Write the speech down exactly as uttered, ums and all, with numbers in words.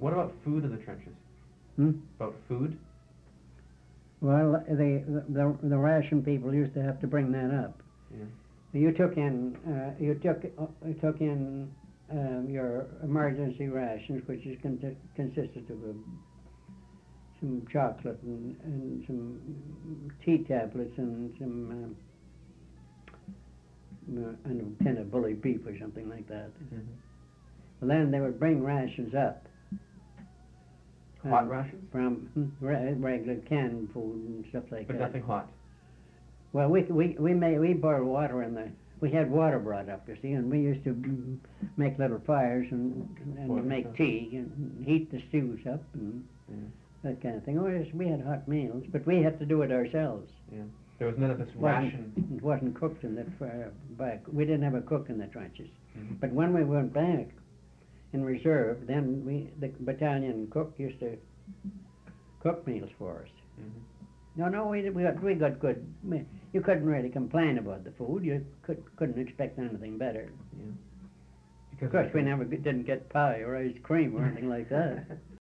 What about food in the trenches? Hmm? About food? Well, the, the the ration people used to have to bring that up. Yeah. You took in uh, you took uh, you took in um, your emergency rations, which is con- consisted of a, some chocolate and, and some tea tablets and some um, uh, and a tin of bully beef or something like that. Mm-hmm. Well, then they would bring rations up. Hot um, rations? From hmm, re- regular canned food and stuff like But that. nothing hot. Well, we we we made we boiled water in the. We had water brought up, you see, and we used to mm, make little fires and Boil and make stuff. tea and heat the stews up and Yeah. that kind of thing. Oh, yes, we had hot meals, but we had to do it ourselves. Yeah. There was none of this It wasn't, ration. it wasn't cooked in the fire back. We didn't have a cook in the trenches. Mhm. But when we went back in reserve, then we the battalion cook used to cook meals for us. Mhm. No, no, we we got we got good. We, you couldn't really complain about the food. You could couldn't expect anything better. Yeah. Because Of course, we never g- didn't get pie or ice cream or anything like that.